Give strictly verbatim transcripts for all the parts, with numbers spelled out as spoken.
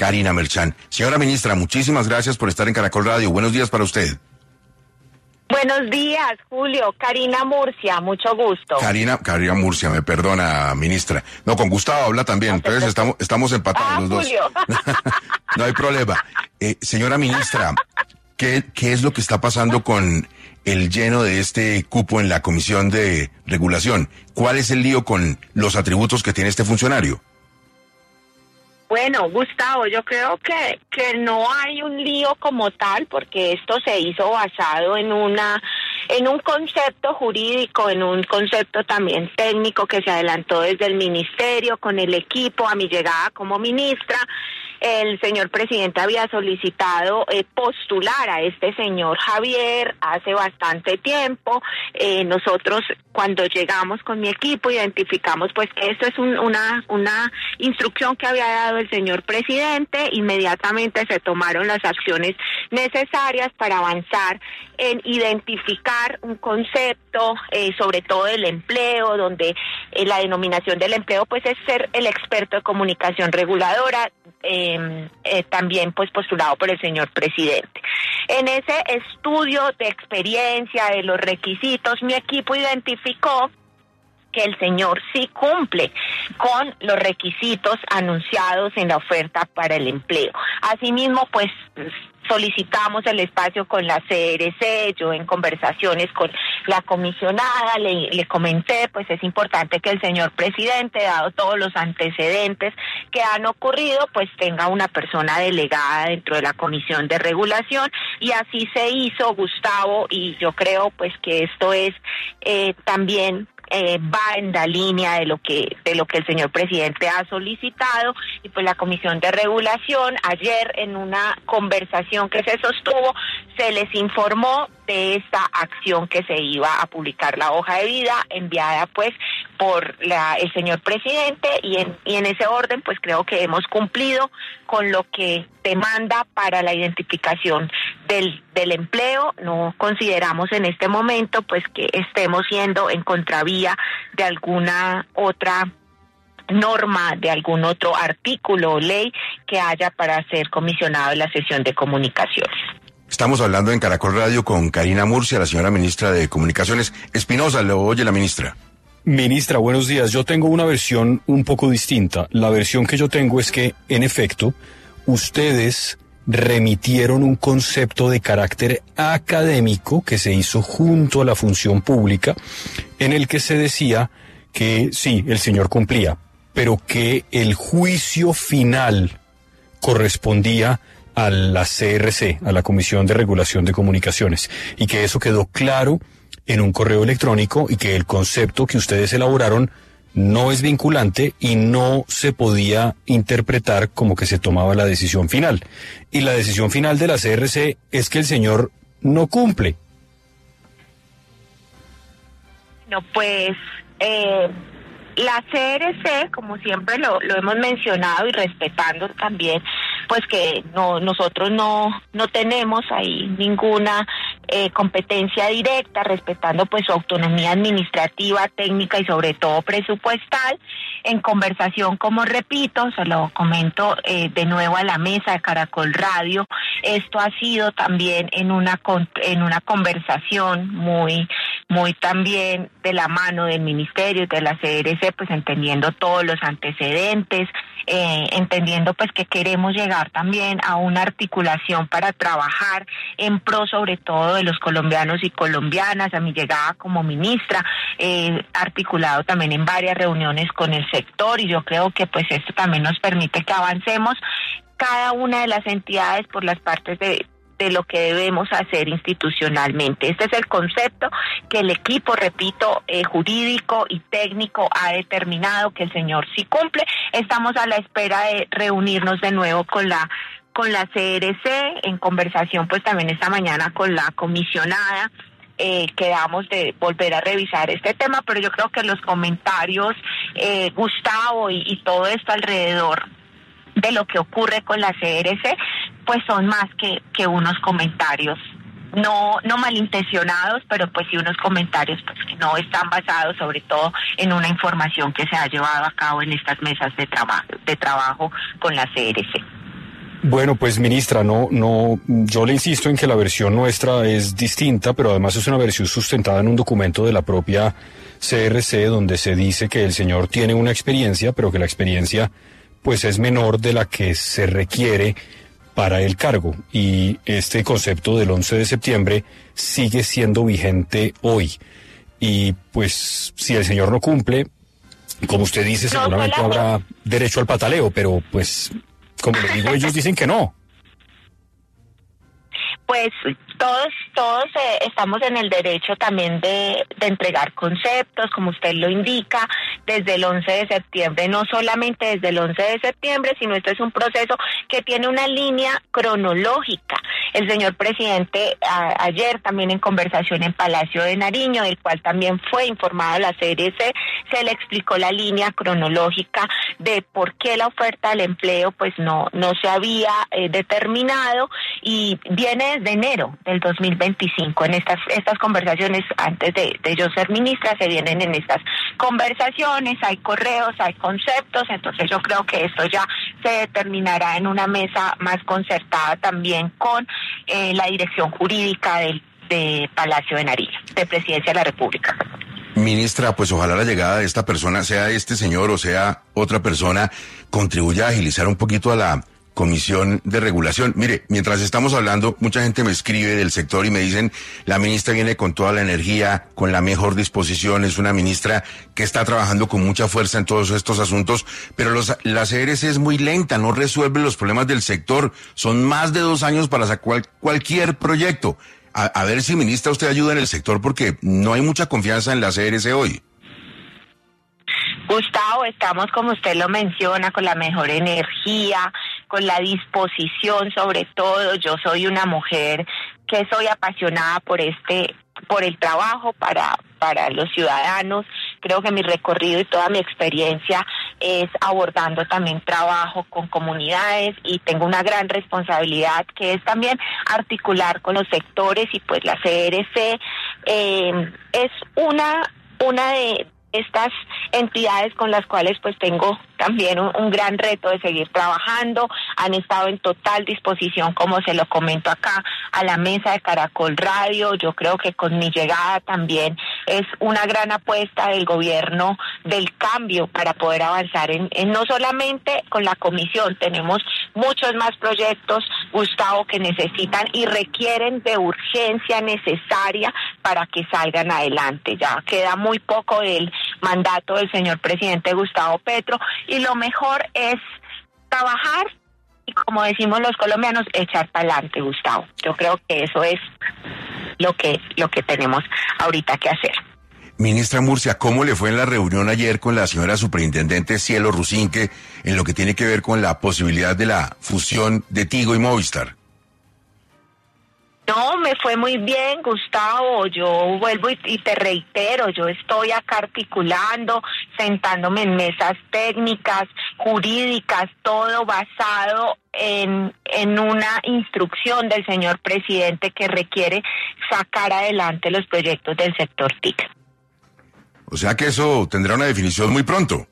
Karina Merchán. Señora ministra, muchísimas gracias por estar en Caracol Radio. Buenos días para usted. Buenos días, Julio. Karina Murcia, mucho gusto. Karina, Karina Murcia, me perdona, ministra. No, con Gustavo habla también, entonces estamos, estamos empatados ah, los dos. Julio. No hay problema. Eh, señora ministra, ¿qué, ¿qué es lo que está pasando con el lleno de este cupo en la Comisión de Regulación? ¿Cuál es el lío con los atributos que tiene este funcionario? Bueno, Gustavo, yo creo que, que no hay un lío como tal, porque esto se hizo basado en una, en un concepto jurídico, en un concepto también técnico que se adelantó desde el ministerio con el equipo a mi llegada como ministra. El señor presidente había solicitado eh, postular a este señor Javier hace bastante tiempo. Eh, nosotros, cuando llegamos con mi equipo, identificamos pues que esto es un, una, una instrucción que había dado el señor presidente. Inmediatamente se tomaron las acciones necesarias para avanzar en identificar un concepto, eh, sobre todo del empleo, donde eh, la denominación del empleo pues es ser el experto de comunicación reguladora, eh, eh, también pues postulado por el señor presidente. En ese estudio de experiencia, de los requisitos, mi equipo identificó que el señor sí cumple con los requisitos anunciados en la oferta para el empleo. Asimismo, pues solicitamos el espacio con la C R C, yo en conversaciones con la comisionada le, le comenté, pues es importante que el señor presidente, dado todos los antecedentes que han ocurrido, pues tenga una persona delegada dentro de la Comisión de Regulación, y así se hizo, Gustavo, y yo creo pues que esto es eh, también Eh, va en la línea de lo que de lo que el señor presidente ha solicitado, y pues la Comisión de Regulación ayer en una conversación que se sostuvo se les informó de esta acción que se iba a publicar la hoja de vida enviada pues por la, el señor presidente, y en, y en ese orden pues creo que hemos cumplido con lo que demanda para la identificación del, del empleo. No consideramos en este momento pues que estemos yendo en contravía de alguna otra norma, de algún otro artículo o ley que haya para ser comisionado en la sesión de comunicaciones. Estamos hablando en Caracol Radio con Karina Murcia, la señora ministra de Comunicaciones. Espinosa, lo oye la ministra. Ministra, buenos días. Yo tengo una versión un poco distinta. La versión que yo tengo es que, en efecto, ustedes remitieron un concepto de carácter académico que se hizo junto a la función pública, en el que se decía que sí, el señor cumplía, pero que el juicio final correspondía a la C R C, a la Comisión de Regulación de Comunicaciones, y que eso quedó claro en un correo electrónico, y que el concepto que ustedes elaboraron no es vinculante y no se podía interpretar como que se tomaba la decisión final. Y la decisión final de la C R C es que el señor no cumple. No, pues eh, la C R C, como siempre lo, lo hemos mencionado y respetando también, pues que no nosotros no no tenemos ahí ninguna eh, competencia directa, respetando pues su autonomía administrativa, técnica y sobre todo presupuestal. En conversación, como repito, se lo comento eh, de nuevo a la mesa de Caracol Radio, esto ha sido también en una en una conversación muy muy también de la mano del ministerio y de la C R C, pues entendiendo todos los antecedentes, eh, entendiendo pues que queremos llegar también a una articulación para trabajar en pro sobre todo de los colombianos y colombianas. A mi llegada como ministra, eh, articulado también en varias reuniones con el sector, y yo creo que pues esto también nos permite que avancemos cada una de las entidades por las partes de de lo que debemos hacer institucionalmente. Este es el concepto que el equipo, repito, eh, jurídico y técnico ha determinado que el señor sí cumple. Estamos a la espera de reunirnos de nuevo con la con la C R C, en conversación pues también esta mañana con la comisionada. Eh, quedamos de volver a revisar este tema, pero yo creo que los comentarios, eh, Gustavo, y, y todo esto alrededor de lo que ocurre con la C R C, pues son más que, que unos comentarios no no malintencionados, pero pues sí unos comentarios pues que no están basados sobre todo en una información que se ha llevado a cabo en estas mesas de trabajo de trabajo con la C R C. Bueno, pues ministra, no, no, yo le insisto en que la versión nuestra es distinta, pero además es una versión sustentada en un documento de la propia C R C donde se dice que el señor tiene una experiencia, pero que la experiencia pues es menor de la que se requiere para el cargo. Y este concepto del once de septiembre sigue siendo vigente hoy. Y pues si el señor no cumple, como usted dice, seguramente no habrá derecho al pataleo, pero pues, como le digo, ellos dicen que no. Pues todos todos eh, estamos en el derecho también de, de entregar conceptos, como usted lo indica, desde el once de septiembre, no solamente desde el once de septiembre, sino esto es un proceso que tiene una línea cronológica. El señor presidente a, ayer también en conversación en Palacio de Nariño, del cual también fue informada la C R C, se le explicó la línea cronológica de por qué la oferta del empleo pues no, no se había eh, determinado, y viene desde enero del dos mil veinticinco. En estas estas conversaciones, antes de, de yo ser ministra, se vienen en estas conversaciones, hay correos, hay conceptos, entonces yo creo que esto ya se determinará en una mesa más concertada también con eh, la dirección jurídica del de Palacio de Nariño, de Presidencia de la República. Ministra, pues ojalá la llegada de esta persona, sea este señor o sea otra persona, contribuya a agilizar un poquito a la Comisión de Regulación. Mire, mientras estamos hablando, mucha gente me escribe del sector y me dicen, la ministra viene con toda la energía, con la mejor disposición, es una ministra que está trabajando con mucha fuerza en todos estos asuntos, pero los, la C R C es muy lenta, no resuelve los problemas del sector, son más de dos años para sacar cual, cualquier proyecto. A, a ver si, ministra, usted ayuda en el sector, porque no hay mucha confianza en la C R C hoy. Gustavo, estamos, como usted lo menciona, con la mejor energía, con la disposición sobre todo. Yo soy una mujer que soy apasionada por este, por el trabajo para, para los ciudadanos. Creo que mi recorrido y toda mi experiencia es abordando también trabajo con comunidades, y tengo una gran responsabilidad que es también articular con los sectores, y pues la C R C eh, es una, una de estas entidades con las cuales pues tengo también un, un gran reto de seguir trabajando. Han estado en total disposición, como se lo comento acá, a la mesa de Caracol Radio. Yo creo que con mi llegada también es una gran apuesta del gobierno del cambio para poder avanzar en, en no solamente con la comisión, tenemos muchos más proyectos, Gustavo, que necesitan y requieren de urgencia necesaria para que salgan adelante. Ya queda muy poco del mandato del señor presidente Gustavo Petro, y lo mejor es trabajar y, como decimos los colombianos, echar para adelante, Gustavo. Yo creo que eso es lo que lo que tenemos ahorita que hacer. Ministra Murcia, ¿cómo le fue en la reunión ayer con la señora superintendente Cielo Rusinque en lo que tiene que ver con la posibilidad de la fusión de Tigo y Movistar? No, me fue muy bien, Gustavo. Yo vuelvo y, y te reitero, yo estoy acá articulando, sentándome en mesas técnicas, jurídicas, todo basado en, en una instrucción del señor presidente que requiere sacar adelante los proyectos del sector T I C. O sea que eso tendrá una definición muy pronto.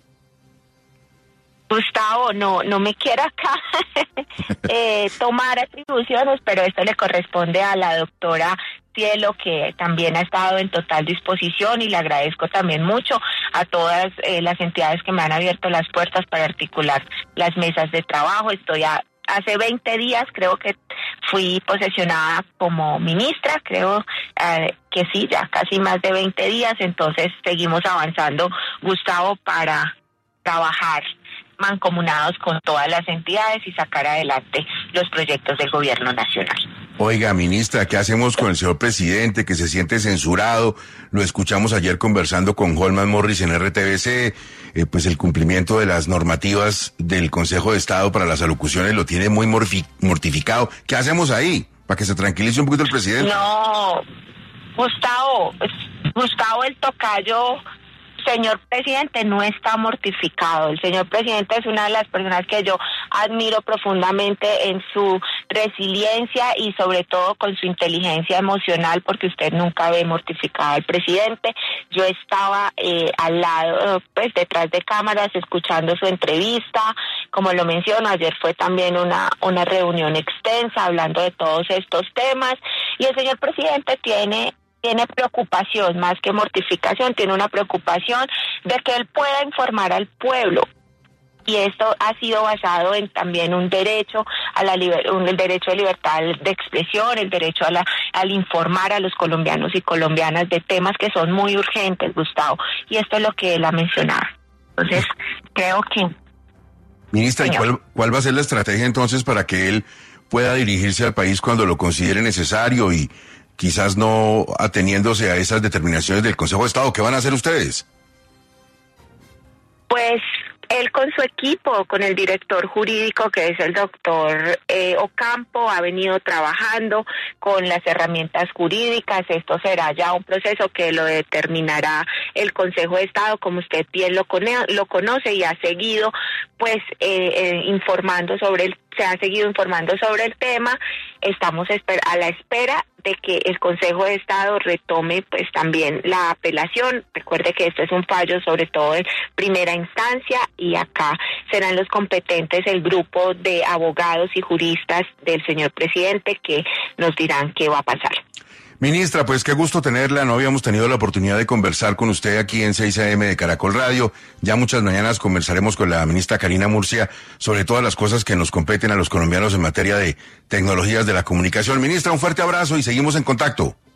Gustavo, no no me quiero acá eh, tomar atribuciones, pero esto le corresponde a la doctora Cielo, que también ha estado en total disposición, y le agradezco también mucho a todas eh, las entidades que me han abierto las puertas para articular las mesas de trabajo. Estoy a, hace veinte días, creo que fui posesionada como ministra, creo eh, que sí, ya casi más de veinte días, entonces seguimos avanzando, Gustavo, para trabajar mancomunados con todas las entidades y sacar adelante los proyectos del gobierno nacional. Oiga, ministra, ¿qué hacemos con el señor presidente que se siente censurado? Lo escuchamos ayer conversando con Holman Morris en R T V C, eh, pues el cumplimiento de las normativas del Consejo de Estado para las alocuciones lo tiene muy morfi- mortificado. ¿Qué hacemos ahí? Para que se tranquilice un poquito el presidente. No, Gustavo, Gustavo el tocayo señor presidente no está mortificado. El señor presidente es una de las personas que yo admiro profundamente en su resiliencia y sobre todo con su inteligencia emocional, porque usted nunca ve mortificado al presidente. Yo estaba eh, al lado, pues detrás de cámaras, escuchando su entrevista. Como lo menciono, ayer fue también una, una reunión extensa hablando de todos estos temas, y el señor presidente tiene tiene preocupación, más que mortificación, tiene una preocupación de que él pueda informar al pueblo. Y esto ha sido basado en también un derecho a la liber- un, el derecho de libertad de expresión, el derecho a la, al informar a los colombianos y colombianas de temas que son muy urgentes, Gustavo. Y esto es lo que él ha mencionado. Entonces, creo que... Ministra, ¿y cuál, cuál va a ser la estrategia entonces para que él pueda dirigirse al país cuando lo considere necesario y quizás no ateniéndose a esas determinaciones del Consejo de Estado? ¿Qué van a hacer ustedes? Pues él con su equipo, con el director jurídico que es el doctor eh, Ocampo, ha venido trabajando con las herramientas jurídicas. Esto será ya un proceso que lo determinará el Consejo de Estado, como usted bien lo, cone- lo conoce y ha seguido pues eh, eh, informando sobre el se ha seguido informando sobre el tema. Estamos esper- a la espera de que el Consejo de Estado retome pues también la apelación. Recuerde que esto es un fallo sobre todo en primera instancia, y acá serán los competentes el grupo de abogados y juristas del señor presidente que nos dirán qué va a pasar. Ministra, pues qué gusto tenerla. No habíamos tenido la oportunidad de conversar con usted aquí en seis A M de Caracol Radio. Ya muchas mañanas conversaremos con la ministra Karina Murcia sobre todas las cosas que nos competen a los colombianos en materia de tecnologías de la comunicación. Ministra, un fuerte abrazo y seguimos en contacto.